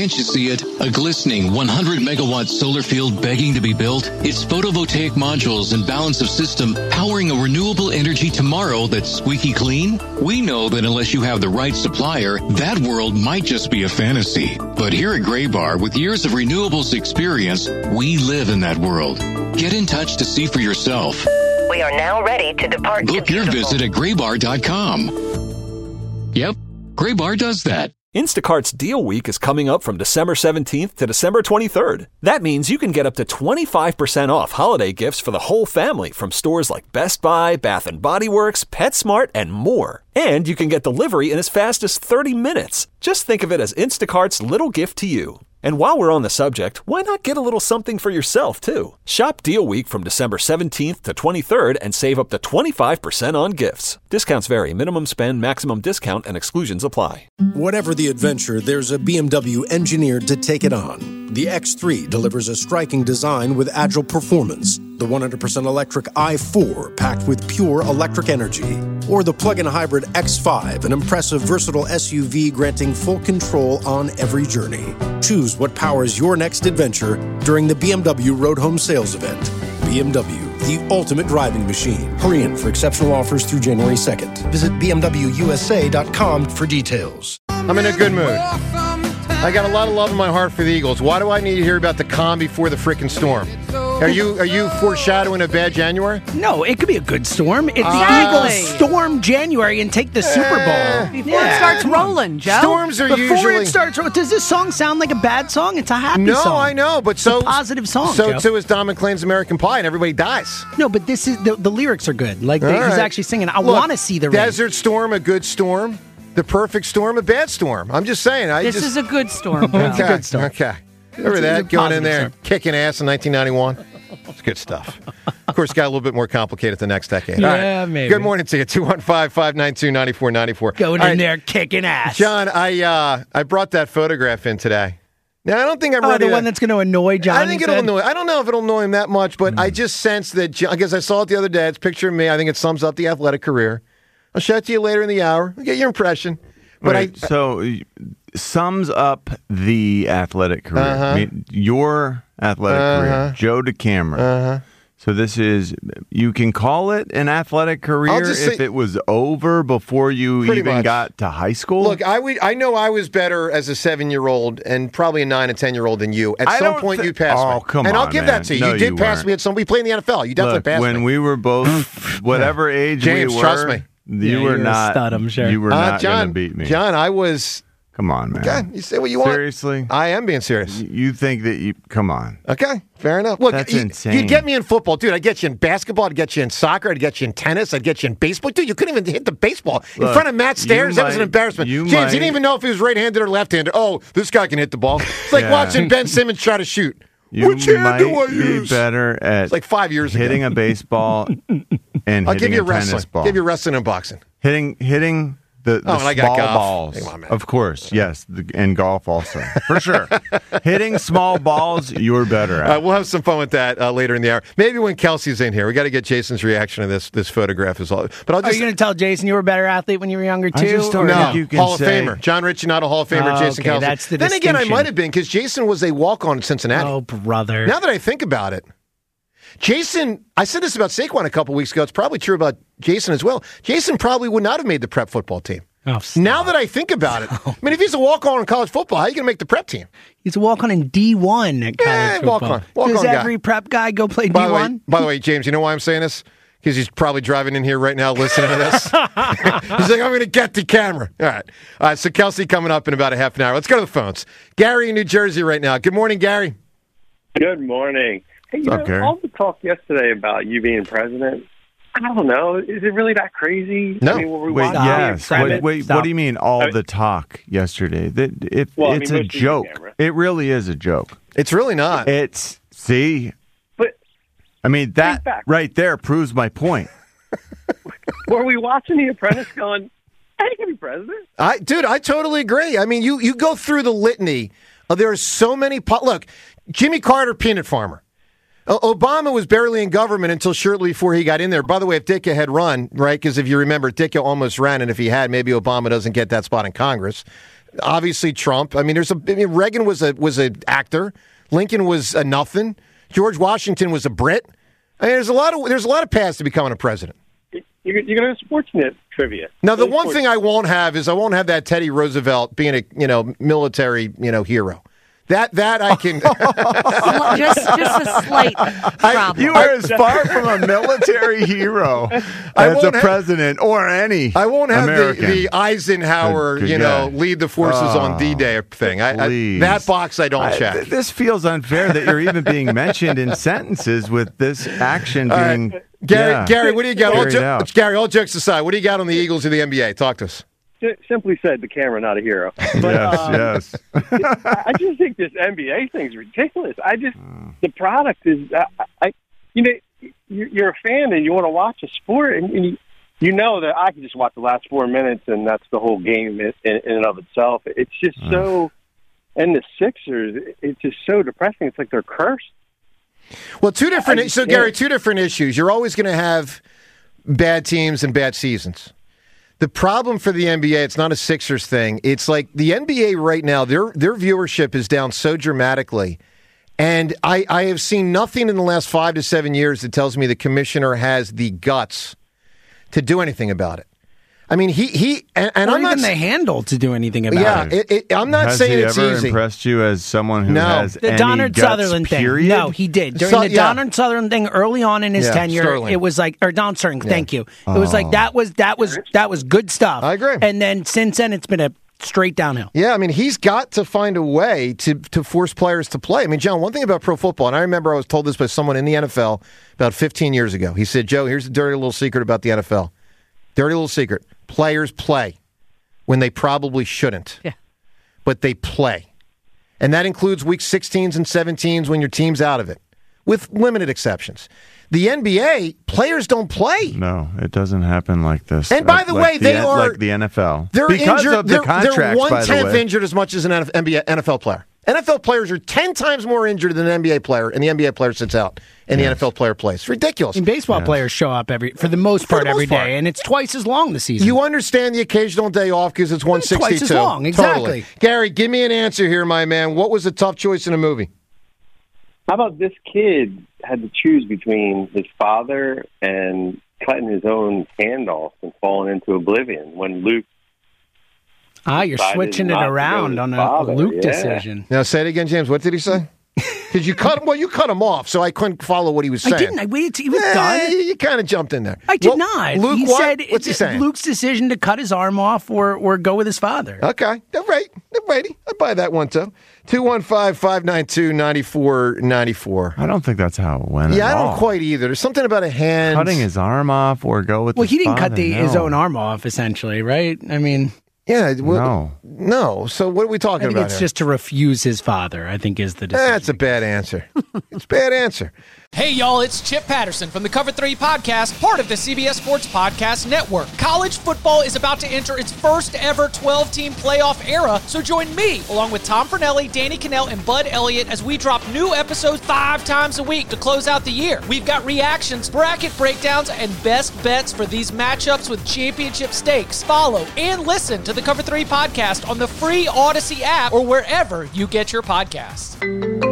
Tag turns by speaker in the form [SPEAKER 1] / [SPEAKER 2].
[SPEAKER 1] Can't you see it? A glistening 100-megawatt solar field begging to be built? It's photovoltaic modules and balance of system powering a renewable energy tomorrow that's squeaky clean? We know that unless you have the right supplier, that world might just be a fantasy. But here at Graybar, with years of renewables experience, we live in that world. Get in touch to see for yourself.
[SPEAKER 2] We are now ready to depart.
[SPEAKER 1] Book your visit at graybar.com. Yep, Graybar does that.
[SPEAKER 3] Instacart's Deal Week is coming up from December 17th to December 23rd. That means you can get up to 25% off holiday gifts for the whole family from stores like Best Buy, Bath & Body Works, PetSmart, and more. And you can get delivery in as fast as 30 minutes. Just think of it as Instacart's little gift to you. And while we're on the subject, why not get a little something for yourself, too? Shop Deal Week from December 17th to 23rd and save up to 25% on gifts. Discounts vary. Minimum spend, maximum discount, and exclusions apply.
[SPEAKER 4] Whatever the adventure, there's a BMW engineered to take it on. The X3 delivers a striking design with agile performance. The 100% electric i4 packed with pure electric energy. Or the plug-in hybrid X5, an impressive, versatile SUV granting full control on every journey. Choose what powers your next adventure during the BMW Road Home Sales Event. BMW, the ultimate driving machine. Hurry in for exceptional offers through January 2nd. Visit BMWUSA.com for details.
[SPEAKER 5] I'm in a good mood. I got a lot of love in my heart for the Eagles. Why do I need to hear about the calm before the frickin' storm? Are you foreshadowing a bad January?
[SPEAKER 6] No, it could be a good storm. If the Eagles storm January and take the Super Bowl.
[SPEAKER 7] Before it starts rolling, Joe.
[SPEAKER 5] Storms are
[SPEAKER 6] Before
[SPEAKER 5] usually...
[SPEAKER 6] it starts rolling. Does this song sound like a bad song? It's a happy song.
[SPEAKER 5] No, I know, but
[SPEAKER 6] it's a positive song,
[SPEAKER 5] So is Don McLean's American Pie, and everybody dies.
[SPEAKER 6] No, but this is the lyrics are good. Like he's actually singing, I want to see the rain.
[SPEAKER 5] Desert storm, a good storm. The perfect storm, a bad storm. I'm just saying.
[SPEAKER 7] This is a good storm.
[SPEAKER 6] It's a good storm.
[SPEAKER 5] Okay. Remember that? Going in there and kicking ass in 1991? It's good stuff. Of course, it got a little bit more complicated the next decade.
[SPEAKER 6] Yeah, maybe.
[SPEAKER 5] Good morning to you. 215-592-9494.
[SPEAKER 6] Going in there kicking ass.
[SPEAKER 5] John, I brought that photograph in today. Now, I don't think I'm ready.
[SPEAKER 6] The one that's going to annoy John.
[SPEAKER 5] I think it'll annoy. I don't know if it'll annoy him that much, but I just sense that, because I saw it the other day. It's a picture of me. I think it sums up the athletic career. I'll show it to you later in the hour. I'll get your impression. But
[SPEAKER 8] so sums up the athletic career. I mean, your athletic career, Joe DeCamera. So this is, you can call it an athletic career if it was over before you even got to high school?
[SPEAKER 5] Look, I know I was better as a 7-year-old and probably a 9 and 10-year-old than you. At some point, you passed me.
[SPEAKER 8] Oh, come on,
[SPEAKER 5] and I'll give that to you.
[SPEAKER 8] No,
[SPEAKER 5] you did pass me at some. We played in the NFL. You definitely passed me.
[SPEAKER 8] When we were both, whatever age
[SPEAKER 5] James,
[SPEAKER 8] we were.
[SPEAKER 5] Trust me.
[SPEAKER 8] You were not.
[SPEAKER 6] Stud, I'm sure.
[SPEAKER 8] You were not going to beat me.
[SPEAKER 5] John, I was.
[SPEAKER 8] Come on, man.
[SPEAKER 5] Okay, you say what you want.
[SPEAKER 8] Seriously?
[SPEAKER 5] I am being serious.
[SPEAKER 8] You think that you... Come on.
[SPEAKER 5] Okay, fair enough. Look,
[SPEAKER 8] that's insane.
[SPEAKER 5] You'd get me in football. Dude, I'd get you in basketball. I'd get you in soccer. I'd get you in tennis. I'd get you in baseball. Dude, you couldn't even hit the baseball in front of Matt Stairs. That was an embarrassment. James, he didn't even know if he was right-handed or left-handed. Oh, this guy can hit the ball. It's like watching Ben Simmons try to shoot. Which hand do I use?
[SPEAKER 8] Be better at
[SPEAKER 5] it's like 5 years
[SPEAKER 8] hitting
[SPEAKER 5] ago.
[SPEAKER 8] A baseball and
[SPEAKER 5] I'll give you wrestling.
[SPEAKER 8] Tennis ball.
[SPEAKER 5] Give you wrestling and boxing.
[SPEAKER 8] Hitting the small balls.
[SPEAKER 5] On,
[SPEAKER 8] of course, yes, and golf also, for sure. Hitting small balls, you're better at.
[SPEAKER 5] We'll have some fun with that later in the hour. Maybe when Kelsey's in here. We got to get Jason's reaction to this photograph as well. But
[SPEAKER 6] Are you going to tell Jason you were a better athlete when you were younger, too?
[SPEAKER 5] No, Hall of Famer. John Ritchie, not a Hall of Famer. Jason Kelsey.
[SPEAKER 6] That's the
[SPEAKER 5] then again, I might have been, because Jason was a walk-on at Cincinnati.
[SPEAKER 6] Oh, brother.
[SPEAKER 5] Now that I think about it, Jason, I said this about Saquon a couple weeks ago. It's probably true about Jason as well. Jason probably would not have made the prep football team.
[SPEAKER 6] Oh,
[SPEAKER 5] now that I think about it, I mean, if he's a walk-on in college football, how are you going to make the prep team?
[SPEAKER 6] He's a walk-on in D1 at college football.
[SPEAKER 5] Walk-on.
[SPEAKER 6] Does every prep guy go play D1?
[SPEAKER 5] By the way, James, you know why I'm saying this? Because he's probably driving in here right now listening to this. He's like, I'm going to get the camera. All right. So Kelsey coming up in about a half an hour. Let's go to the phones. Gary in New Jersey right now. Good morning, Gary.
[SPEAKER 9] Good morning. Hey, all the talk yesterday about you being president, I don't know. Is it really that crazy?
[SPEAKER 5] No.
[SPEAKER 9] I mean, were we
[SPEAKER 8] Wait, yes. Wait, what do you mean all the talk yesterday? It's a joke. It really is a joke.
[SPEAKER 5] It's really not.
[SPEAKER 9] But
[SPEAKER 5] I
[SPEAKER 8] mean, that right there proves my point.
[SPEAKER 9] Were we watching The Apprentice going, hey, he can be president?
[SPEAKER 5] Dude, I totally agree. I mean, you go through the litany. There are so many... Look, Jimmy Carter, peanut farmer. Obama was barely in government until shortly before he got in there. By the way, if Ditka had run, right, because if you remember, Ditka almost ran, and if he had, maybe Obama doesn't get that spot in Congress. Obviously, Trump. I mean, Reagan was an actor. Lincoln was a nothing. George Washington was a Brit. I mean, there's a lot of paths to becoming a president.
[SPEAKER 9] You're going to have Sportsnet trivia.
[SPEAKER 5] Now, the one thing I won't have that Teddy Roosevelt being a military hero. That I can
[SPEAKER 7] just a slight problem.
[SPEAKER 8] You are as far from a military hero as a president or any.
[SPEAKER 5] I won't have
[SPEAKER 8] American.
[SPEAKER 5] the Eisenhower, lead the forces on D-Day thing. That box I don't check.
[SPEAKER 8] This feels unfair that you're even being mentioned in sentences with this action being.
[SPEAKER 5] Right. Gary, what do you got? Gary, all jokes aside, what do you got on the Eagles or the NBA? Talk to us.
[SPEAKER 9] Simply said, the camera, not a hero. But,
[SPEAKER 8] yes.
[SPEAKER 9] I just think this NBA thing's ridiculous. The product is, you're a fan and you want to watch a sport, and you know that I can just watch the last 4 minutes, and that's the whole game in and of itself. It's just so, and the Sixers, it's just so depressing. It's like they're cursed.
[SPEAKER 5] Well, Gary, two different issues. You're always going to have bad teams and bad seasons. The problem for the NBA, it's not a Sixers thing. It's like the NBA right now, their viewership is down so dramatically. And I have seen nothing in the last 5 to 7 years that tells me the commissioner has the guts to do anything about it. I mean, I'm not
[SPEAKER 6] the handle to do anything about it.
[SPEAKER 5] Yeah, I'm not saying it's easy.
[SPEAKER 8] Has he ever impressed you as someone who has
[SPEAKER 6] the
[SPEAKER 8] any
[SPEAKER 6] Donald
[SPEAKER 8] guts,
[SPEAKER 6] Sutherland
[SPEAKER 8] period?
[SPEAKER 6] thing? No, he did. During the Donald Sutherland thing early on in his tenure,
[SPEAKER 5] Sterling.
[SPEAKER 6] it was like, or Don Sterling, thank you. It was like that was good stuff.
[SPEAKER 5] I agree.
[SPEAKER 6] And then since then, it's been a straight downhill.
[SPEAKER 5] Yeah, I mean, he's got to find a way to force players to play. I mean, John, one thing about pro football, and I remember I was told this by someone in the NFL about 15 years ago. He said, Joe, here's the dirty little secret about the NFL. Dirty little secret. Players play when they probably shouldn't.
[SPEAKER 7] Yeah.
[SPEAKER 5] But they play. And that includes week 16s and 17s when your team's out of it, with limited exceptions. The NBA, players don't play.
[SPEAKER 8] No, it doesn't happen like this.
[SPEAKER 5] And by the way, they are
[SPEAKER 8] like the NFL.
[SPEAKER 5] They're
[SPEAKER 8] because
[SPEAKER 5] injured.
[SPEAKER 8] Of the contracts,
[SPEAKER 5] they're 1/10 injured as much as an NFL player. NFL players are 10 times more injured than an NBA player, and the NBA player sits out, and the NFL player plays. It's ridiculous.
[SPEAKER 6] And baseball players show up for the most part every day, and it's twice as long this season.
[SPEAKER 5] You understand the occasional day off because it's 162.
[SPEAKER 6] Twice as long, exactly.
[SPEAKER 5] Totally. Gary, give me an answer here, my man. What was a tough choice in a movie?
[SPEAKER 9] How about this kid had to choose between his father and cutting his own hand off and falling into oblivion when Luke...
[SPEAKER 6] you're switching it around on a Luke decision.
[SPEAKER 5] Now, say it again, James. What did he say? Because you cut him off, so I couldn't follow what he was saying.
[SPEAKER 6] I didn't. I waited till he was done.
[SPEAKER 5] You kind of jumped in there.
[SPEAKER 6] I did not.
[SPEAKER 5] Luke,
[SPEAKER 6] he said
[SPEAKER 5] what's he saying?
[SPEAKER 6] Luke's decision to cut his arm off or go with his father.
[SPEAKER 5] Okay. All right. I buy that one, too. 215-592-9494.
[SPEAKER 8] I don't think that's how it went.
[SPEAKER 5] Yeah, I don't quite either. There's something about a hand.
[SPEAKER 8] Cutting his arm off or go with
[SPEAKER 6] he didn't cut
[SPEAKER 8] father,
[SPEAKER 6] his own arm off, essentially, right? I mean...
[SPEAKER 5] Yeah, no. So what are we talking about?
[SPEAKER 6] It's just to refuse his father, I think, is the decision.
[SPEAKER 5] That's a bad answer. It's a bad answer.
[SPEAKER 10] Hey, y'all, it's Chip Patterson from the Cover 3 Podcast, part of the CBS Sports Podcast Network. College football is about to enter its first ever 12-team playoff era, so join me, along with Tom Fornelli, Danny Cannell, and Bud Elliott, as we drop new episodes 5 times a week to close out the year. We've got reactions, bracket breakdowns, and best bets for these matchups with championship stakes. Follow and listen to the Cover 3 Podcast on the free Odyssey app or wherever you get your podcasts.